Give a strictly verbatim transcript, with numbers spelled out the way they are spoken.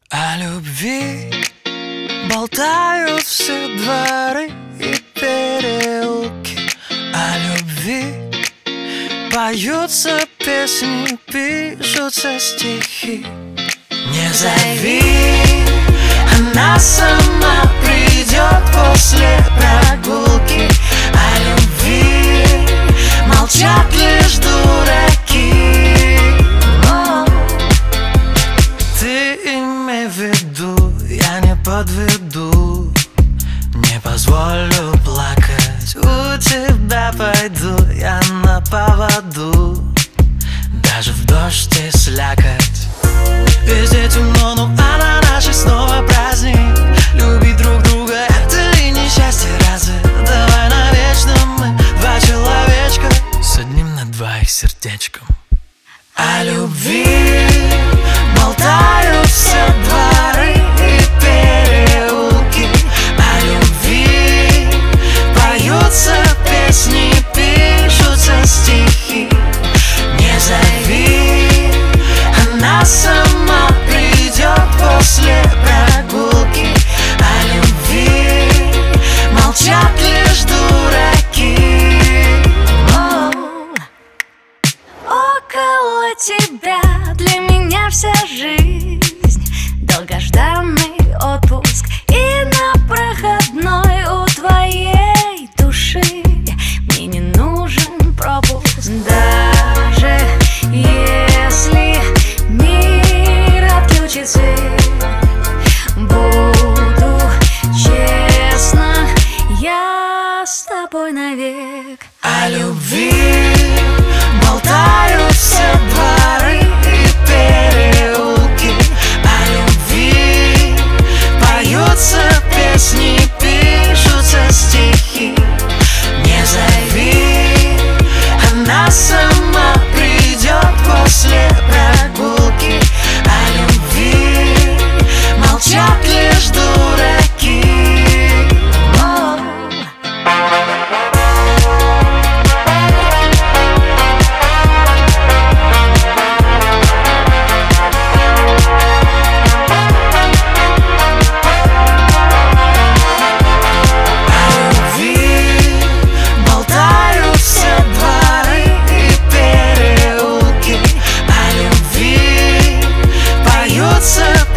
О любви болтают все дворы и переулки. О любви поются песни, пишутся стихи. Не зови, она сама придет после прогулки. О любви молчат лишь дураки. Но ты имей в виду, я не подведу, не позволю плакать. У тебя пойду я на поводу, даже в дождь и слякоть. Везде темно, но а на нашей снова праздник. Любить друг друга — это ли не счастье, разве? Давай навечно мы два человечка с одним на двоих сердечком. О любви болтают все дворы и переулки. О любви поются песни, пишутся стихи. Не зови, она сама придет после прогулки. О любви молчат лишь дураки. О, около тебя для меня вся жизнь, долгожданный отпуск и на проходной у твоей души мне не нужен пропуск. Даже если мир отключит свет, буду честна, я с тобой навек. о любви болтают все дворы и переулки. О любви поются песни, пишутся стихи. Не зови, она сама придет после прогулки. О любви молчат лишь дураки. О. Поются